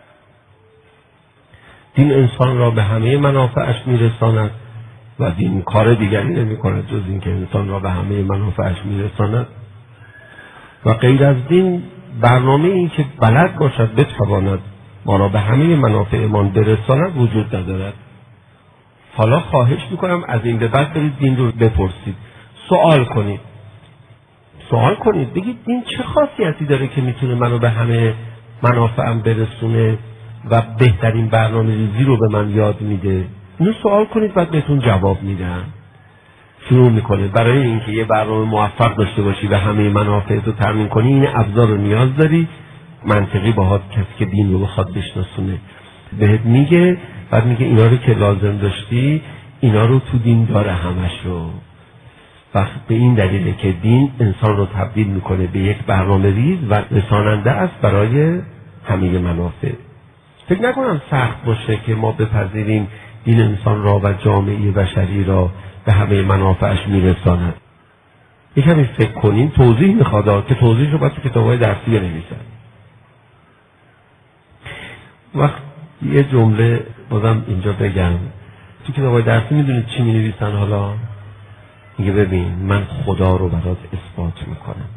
دین انسان را به همه منافعش میرساند و دین کار دیگری نمی کند جز این که انسان را به همه منافعش میرساند و غیر از دین برنامه این که بلد باشد بتواند ما را به همه منافعمان برساند وجود ندارد. حالا خواهش میکنم از این به بعد برید دین رو بپرسید، سوال کنید سوال کنید بگید دین چه خاصیتی داره که میتونه منو به همه منافعم برسونه و بهترین برنامه ریزی رو به من یاد میده. اینو سوال کنید بعد بهتون جواب میدم. شروع میکنه برای اینکه یه برنامه موفق داشته باشی و همه منافعت رو تامین کنی این ابزار رو نیاز داری. منطقی باهات کسی که دین رو بخواد بشناسونه بهت میگه، بعد میگه اینا رو که لازم داشتی اینا رو تو دین داره همش رو. و به این دلیله که دین انسان رو تبدیل میکنه به یک برنامه ریز و رساننده است برای همه منافع. فکر نکنم سخت باشه که ما بپذیریم دین انسان را و جامعه بشری را به همه منافعش میرساند. یک کمی فکر کنیم. توضیح میخواد که توضیح رو باید تو کتاب‌های درسی بنویسن. وقت یه جمله بازم اینجا بگم، تو کتاب‌های درسی میدونید چی مینویسن؟ حالا میگه ببین من خدا رو برات اثبات میکنم،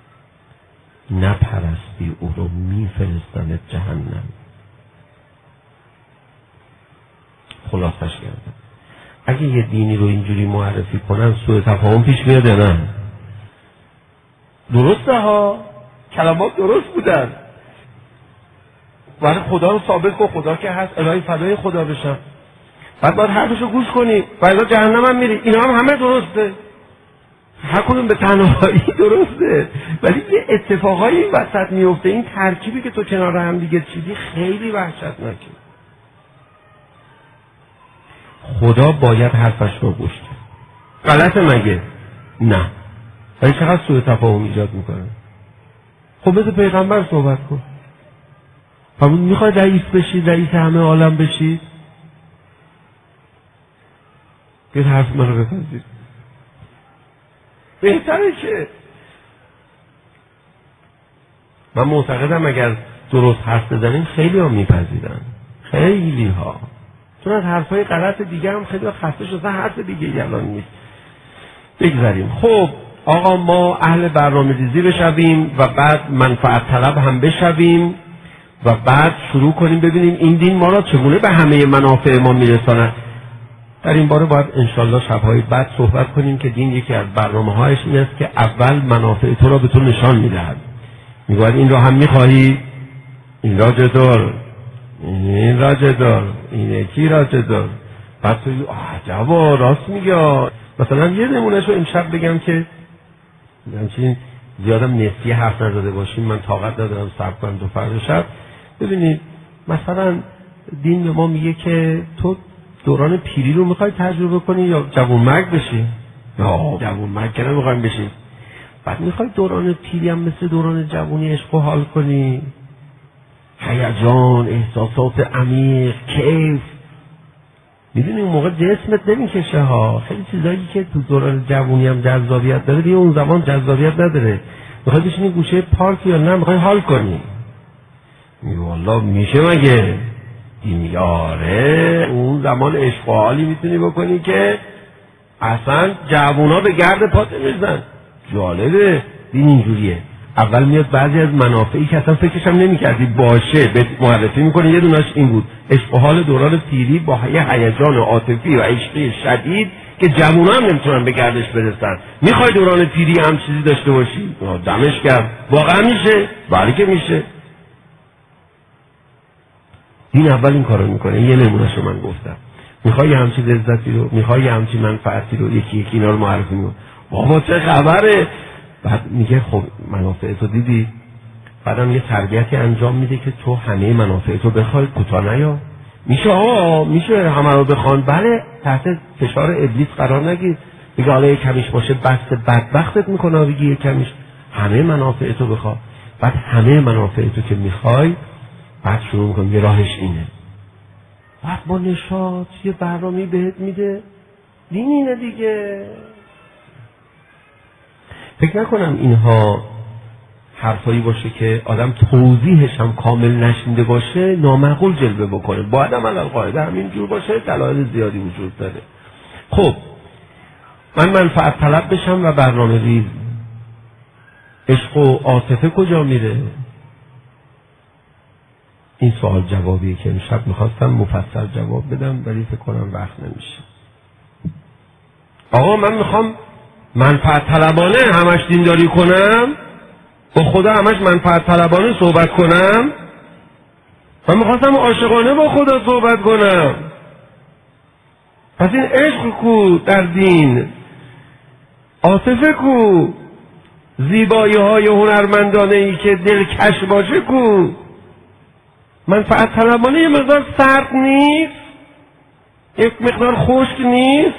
نپرستی او رو میفرستمت جهنم. خلاصش کردم اگه یه دینی رو اینجوری معرفی کنن سوء تفاهم پیش میاد یا نه؟ درسته ها، کلمات درست بودن، برای خدا رو ثابت کن، خدا که هست، الهی فدای خدا بشم، بعد باید حرفشو گوش کنی و الا جهنم هم میری. اینا هم همه درسته، هر کدوم به تنهایی درسته، ولی یه اتفاقایی این وسط میفته. این ترکیبی که تو کنار هم دیگه چیدی خیلی وحشتناکه. خدا باید حرفش رو گوش کنه. غلطه مگه؟ نه. ولی چقدر سوء تفاهم ایجاد میکنه. خب بذار پیغمبر صحبت کن. همون میخوای رئیس بشی، رئیس همه عالم بشی؟ بیاد حرف من رو بپذیر. بهتره که من معتقدم اگر درست حرف بزنیم خیلی ها میپذیرن، خیلی ها، چون از حرفای غلط دیگه هم خیلی ها خسته شدن، حرف دیگه الان نیست. بگذاریم. خب آقا ما اهل برنامه ریزی بشویم و بعد منفعت طلب هم بشویم و بعد شروع کنیم ببینیم این دین ما را چگونه به همه منافع ما میرساند. در این باره باید انشالله شبهای بعد صحبت کنیم که دین یکی از برنامه هایش این است که اول منافع تو را به تو نشان میدهد. میگوید این را هم میخواهی، این را جدار، این را جدار، این یکی را جدار. بعد تو عجبا راست میگه. مثلا یه نمونهشو امشب بگم که همچنین زیادم نسیه حرف نزده باشیم، من طاقت ندارم صبر کنم دو فردا شب. ببینید مثلا دین به ما میگه که تو دوران پیری رو میخوای تجربه کنی یا جوانمرگ بشی؟ نه جوانمرگ که نمیخوایم بشی. بعد میخوای دوران پیری هم مثل دوران جوانی عشق و حال کنی، هیجان، احساسات عمیق، کیف. میدونی اون موقع جسمت نمیکشه ها. خیلی چیزایی که تو دوران جوانی هم جذابیت داره دیگه اون زمان جذابیت نداره. میخوای بشینی گوشه پارک یا نه میخوای حال کنی؟ میگه والله میشه مگه؟ آره اون زمان عشق و حالی میتونی بکنی که اصلا جوونا به گرد پات نمیزن. جالبه دین اینجوریه. اول میاد بعضی از منافعی که اصلا فکرش هم نمی‌کردی باشه به معرفی میکنه. یه دونش این بود، عشق و حال دوران پیری با یه هیجان عاطفی و عشقی شدید که جوونا هم نمیتونن به گردش برسن. میخوای دوران پیری هم چیزی داشته باشی؟ دمش گرم. واقعا میشه؟ بله که میشه. دین اول این کارو میکنه. یه نمونهشو من گفتم. میخوای همچین لذتی رو، میخوای همچین منفعتی رو، یکی یکی اینا رو معرفی میکنه. بابا چه خبره؟ بعد میگه خب منافع تو دیدی؟ بعدم یه تربیتی انجام میده که تو همه منافع تو بخوای، کوتاه نیا. میشه آه میشه همه رو بخوان. بله تحت فشار ابلیس قرار نگیر. میگه حالا یک کمیش باشه بست بدبختت میکنه. بگی یک کمیش همه منافع تو بخوا. بعد همه منافع تو که میخوای بعد شروع میکنم یه راهش اینه. بعد با نشاط یه برنامه‌ای بهت میده. دین اینه دیگه. فکر نکنم اینها حرفایی باشه که آدم توضیحش هم کامل نشنیده باشه نامعقول جلوه بکنه. باید هم علل قاعده همین جور باشه. دلایل زیادی وجود داره. خب من منفعت طلب بشم و برنامه ریز. عشق و عاطفه کجا میره؟ این سوال جوابیه که امشب میخواستم مفصل جواب بدم ولی فکر کنم وقت نمیشه. آقا من میخوام منفعت طلبانه همش دینداری کنم، با خدا همش منفعت طلبانه صحبت کنم. من میخواستم عاشقانه با خدا صحبت کنم. پس این عشق کو در دین، عاطفه کو، زیبایی های هنرمندانه ای که دلکش باشه کو. منفعت طلبانه یه مقدار سرد نیست؟ یک مقدار خشک نیست؟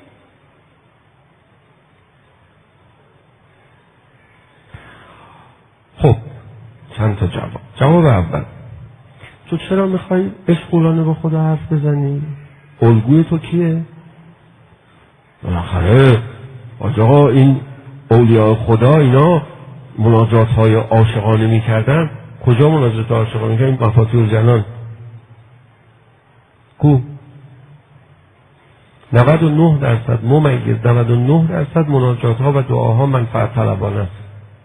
خب چند تا جواب. جواب اول، تو چرا میخوای عشقولانه با خدا حرف بزنی؟ الگوی تو کیه؟ بالاخره آقا این اولیاء خدا اینا مناجات های عاشقانه میکردن. کجا مناجات عاشقانه میکردن؟ مفاتیح الجنان کو؟ نود و نه درصد ممیز نود و نه درصد مناجات ها و دعاها منفعت طلبانه است.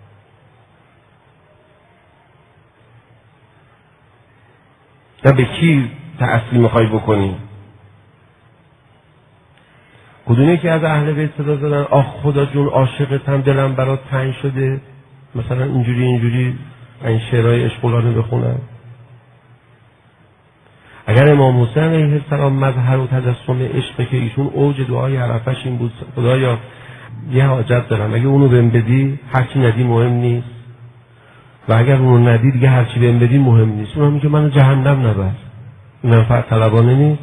نه به کی تأثیر میخوای بکنی؟ کدومه که از اهل بیت صدا زدن آخ خدا جون عاشقتم دلم برات تنگ شده، مثلا اینجوری اینجوری این شعرهای عشقولانه بخونن؟ اگر امام حسین علیه السلام مظهر و تجسم عشقه که ایشون اوج دعای عرفش این بود خدایا یه حاجت دارم اگه اونو بهم بدی هرچی ندی مهم نیست و اگر اونو ندی دیگه هرچی بهم بدی مهم نیست. اونم میگه منو جهنم نبر. این منفعت طلبانه نیست؟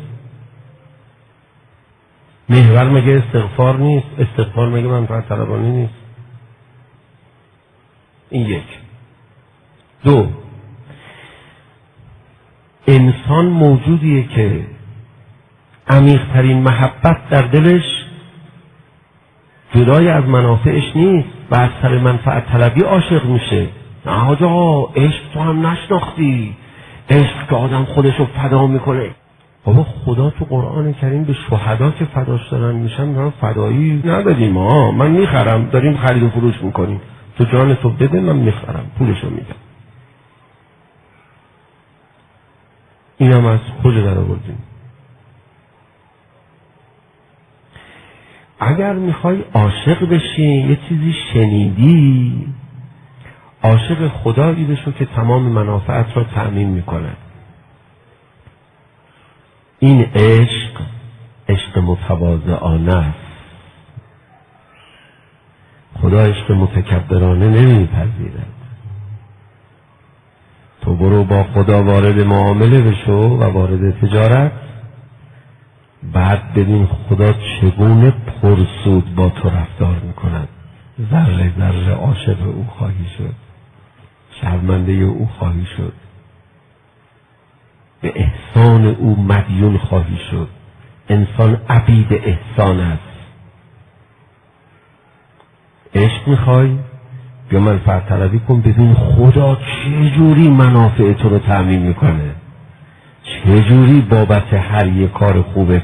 محور مگه استغفار نیست؟ استغفار مگه منفعت طلبانه نیست؟ این یک. دو، انسان موجودیه که عمیق‌ترین محبت در دلش جدای از منافعش نیست و از سر منفعت طلبی عاشق میشه. نه آقا عشق تو هم نشناختی، عشق که آدم خودشو فدا میکنه. بابا خدا تو قرآن کریم به شهدا که فداش دارن میشن من فدایی ندادیم ما، من میخرم، داریم خرید و فروش میکنیم، تو جان تو بده من میخرم پولشو میدم. اینم از کجا در آوردیم؟ اگر میخوای عاشق بشی یه چیزی شنیدی، عاشق خدایی بشو که تمام منافعت را تأمین میکنه. این عشق عشق متواضعانه است. خدا عشق متکبرانه نمیپذیرد. تو برو با خدا وارد معامله بشو و وارد تجارت، بعد ببین خدا چگونه پرسود با تو رفتار میکند. ذره ذره عاشق او خواهی شد، شرمنده او خواهی شد، به احسان او مدیون خواهی شد. انسان عبید احسان است. عشق میخوای؟ بیا منفعت طلبی کن، ببین خدا چجوری منافع تو رو تأمین میکنه، چجوری بابت هر یک کار خوبه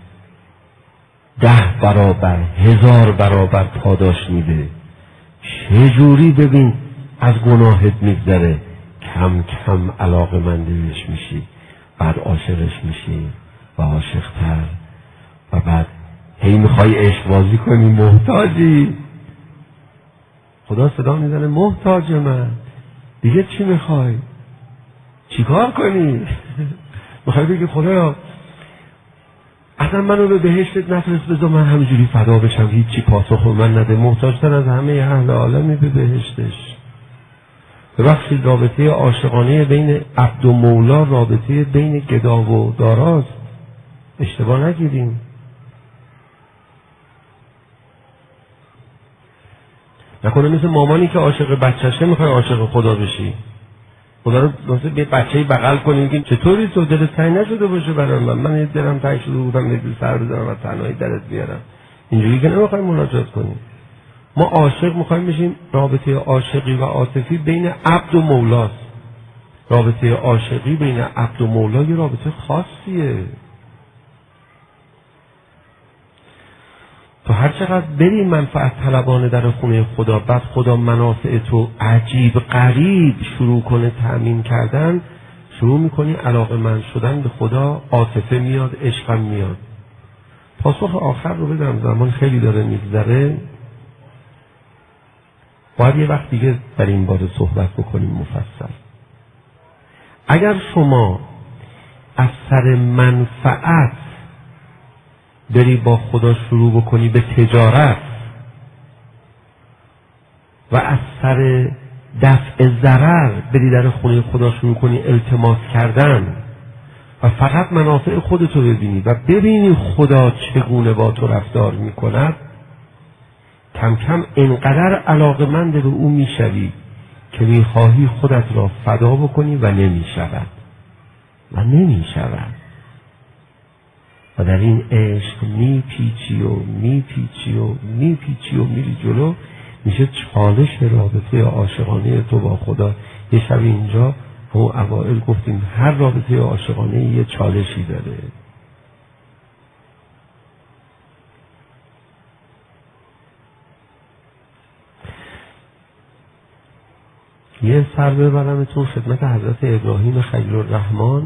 ده برابر هزار برابر پاداش میده، چجوری ببین از گناهت میگذره، کم کم علاقه مندش میشی، بعد عاشقش میشی و عاشقتر و بعد هی میخوای عشق بازی کنی، محتاجی. خدا صدا میزنه محتاج من، دیگه چی میخوای؟ چی کار کنی؟ میخوای بگی خدایا اصلا منو به بهشتت نفرست، بذار من همینجوری فدا بشم هیچی پاسخ من نده، محتاجتر از همه اهل عالمی به بهشتش. ببخشید رابطه عاشقانه بین عبد و مولا رابطه بین گدا و داراست، اشتباه نگیریم. نکنه مثل مامانی که عاشق بچهشه میخوای عاشق خدا بشی، خدا رو مثل به بچه‌ای بغل کنیم که چطوری تو دلت تنگ نشده باشه برای من، من یه دلم تنگ شده بودم یه دل سر بزنم و تنهایی درت بیارم. اینجوری که نمیخوایم مناجات کنیم. ما عاشق میخوایم بشیم، رابطه عاشقی و عاطفی بین عبد و مولاست. رابطه عاشقی بین عبد و مولا یه رابطه خاصیه. تو هر چقدر بری منفعت طلبانه در خونه خدا، بعد خدا منافع تو عجیب غریب شروع کنه تأمین کردن، شروع میکنی علاقه‌مند شدن به خدا، عاطفه میاد، عشقم میاد. پاسخ آخر رو بدم، زمان خیلی داره میگذره، باید یه وقت دیگه در این باره صحبت بکنیم مفصل. اگر شما از سر منفعت بری با خدا شروع بکنی به تجارت و از سر دفع ضرر بری در خونه خدا شروع کنی التماس کردن و فقط منافع خودتو ببینی و ببینی خدا چگونه با تو رفتار میکند، کم کم انقدر علاقه‌مند به او میشوی که میخواهی خودت را فدا بکنی و نمیشود و نمیشود و در این عشق میپیچی و میپیچی و میپیچی و میری جلو. میشه چالش رابطه عاشقانه تو با خدا. یه شب اینجا همون اوائل گفتیم هر رابطه عاشقانه یه چالشی داره. یه سر ببرمتون خدمت حضرت ابراهیم خلیل الرحمن.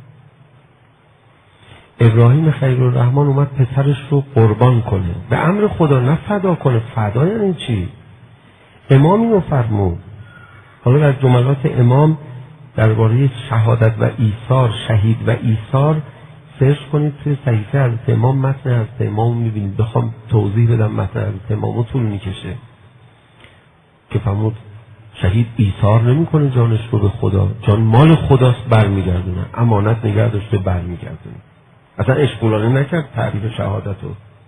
ابراهیم خلیل الرحمن اومد پسرش رو قربان کنه به امر خدا، نه فدا کنه. فدا یعنی چی؟ امام اینو فرمود. حالا در جملات امام درباره شهادت و ایثار، شهید و ایثار سرچ کنید توی صحیفه حضرت امام، متن حضرت امام میبینید. بخوام توضیح بدم متن حضرت امام طول میکشه که فرمود شهید ایثار نمیکنه جانش رو به خدا، جان مال خداست برمیگردونه، امانت نگه داشته برمیگردونه. اصلا اشغالانه نکرد تعریف شهادت رو.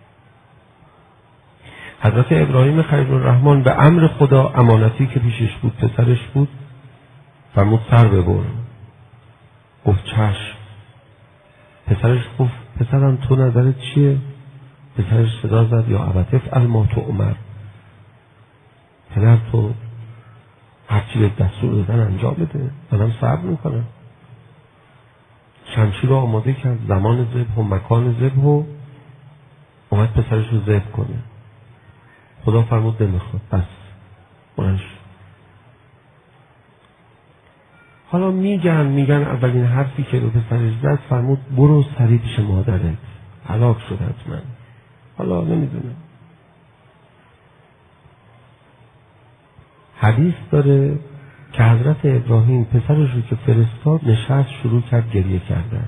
حضرت ابراهیم خلیل الرحمن به امر خدا امانتی که پیشش بود پسرش بود فرمود سر ببر. گفت چشم. پسرش گفت پسرم تو نظرت چیه؟ پسرش صدا زد یا ابت افعل ما تؤمر. پدر تو هرچی به دستور دادن انجام بده، منم صبر میکنم. شمشیر رو آماده کرد، زمان ذبح و مکان ذبح و اومد پسرش رو ذبح کنه. خدا فرمود نمیخواد، بس برش. حالا میگن میگن اولین حرفی که به پسرش زد فرمود برو سریع پیش مادرت، هلاک شد حتما. حالا نمیدونم. حدیث داره که حضرت ابراهیم پسرش رو که فرستاد نشست شروع کرد گریه کردن.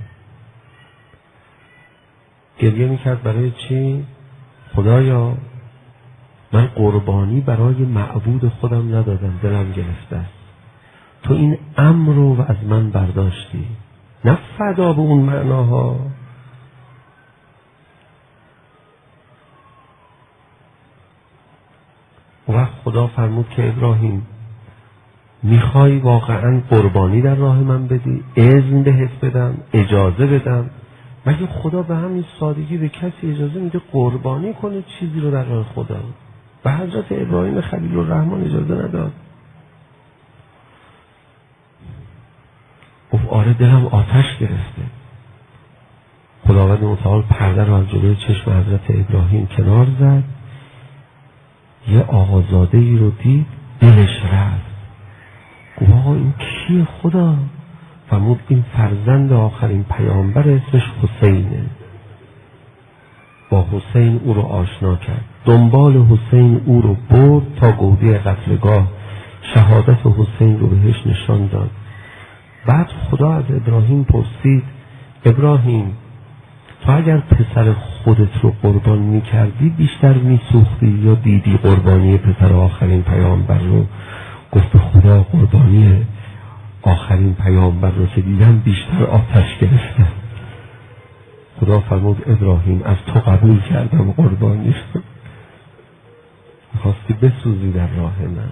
گریه میکرد برای چی؟ خدایا من قربانی برای معبود خودم ندادم، دلم گرفته است. تو این امر رو از من برداشتی، نه فدا به اون معناها. و وقت خدا فرمود که ابراهیم میخوای واقعا قربانی در راه من بدی؟ اذن بهت بدم، اجازه بدم؟ مگه خدا به همین سادگی به کسی اجازه میده قربانی کنه چیزی رو در راه خدا؟ به حضرت ابراهیم خلیل الرحمن اجازه نداد. گفت آره دلم آتش گرفته. خداوند متعال پرده رو از جلوی چشم حضرت ابراهیم کنار زد. یه آقازاده ای رو دید، دلش رفت. گفت آقا این کیه خدا؟ فرمود این فرزند آخرین پیامبر اسمش حسینه. با حسین او رو آشنا کرد، دنبال حسین او رو برد تا گودی قتلگاه، شهادت حسین رو بهش نشان داد. بعد خدا از ابراهیم پرسید ابراهیم تو اگر پسر خودت رو قربان میکردی بیشتر میسوختی یا دیدی قربانی پسر آخرین پیامبر رو؟ گفت به خدا قربانی آخرین پیامبر رو که دیدم بیشتر آتش گرفتم. خدا فرمود ابراهیم از تو قبول کردم قربانی رو، میخواستی بسوزی در راه من.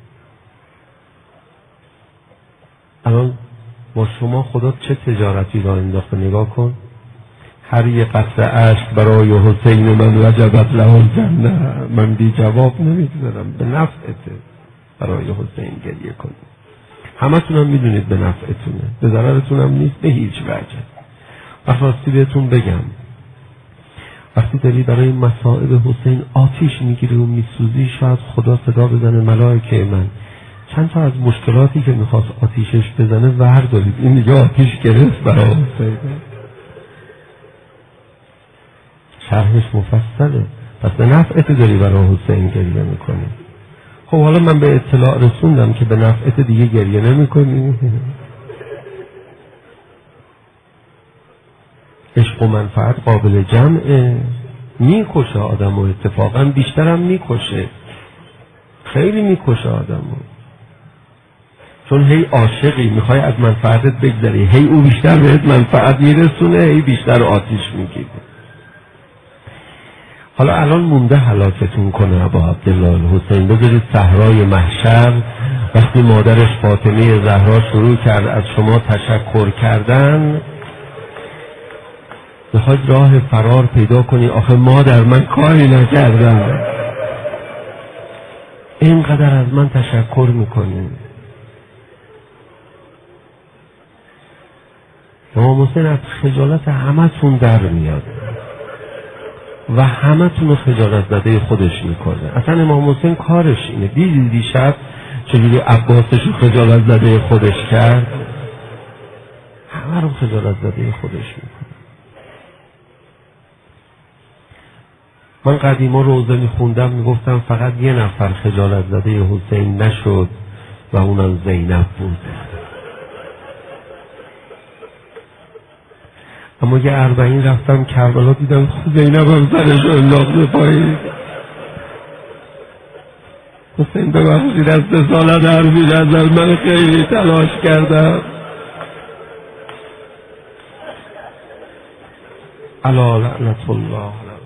الان با شما خدا چه تجارتی را انداخته؟ نگاه کن. هر یه قطره اشک برای حسین و من وجبت له الجنه، من بی جواب نمیگذارم. به نفعته برای حسین گریه کنید. همتون هم میدونید به نفعتونه، به ضررتون هم نیست به هیچ وجه. و خواستی بهتون بگم وقتی داری برای مصائب حسین آتیش میگیری و میسوزی، شاید خدا صدا بزنه ملائکه من چند تا از مشکلاتی که میخواست آتیشش بزنه ور دارید. این دیگه آتیش گرفت برای حسین. شرحش مفصله. پس به نفعت داری برای حسین گریه میکنی. خب حالا من به اطلاع رسوندم که به نفعت دیگه گریه نمیکنی. عشق و منفعت قابل جمعه. میکشه آدم و اتفاقا بیشترم میکشه. خیلی میکشه آدمو. چون هی عاشقی میخوای از منفعتت بگذری، هی او بیشتر بهت منفعت میرسونه، هی بیشتر آتیش میگیره. حالا الان مونده هلاکتون کنه ابا عبدالله الحسین. بذارید صحرای محشر وقتی مادرش فاطمه زهرا شروع کرد از شما تشکر کردن، میخواید راه فرار پیدا کنی. آخه مادر من کاری نکردم، اینقدر از من تشکر میکنی. امام حسین از خجالت همه تون در میاد و همه تون رو خجالت زده خودش میکنه. اصلا امام حسین کارش اینه. دیدی دیشب چجوری عباسش رو خجالت زده خودش کرد؟ همه رو خجالت زده خودش میکنه. من قدیما روزه میخوندم میگفتم فقط یه نفر خجالت زده حسین نشد و اونم زینب بود. اما یه اربعین رفتم کربلا دیدم زینب هم سرش رو انداخته پایین. حسین ببخشید از رسالت حرفی نزد، من خیلی تلاش کردم. الا لعنت الله.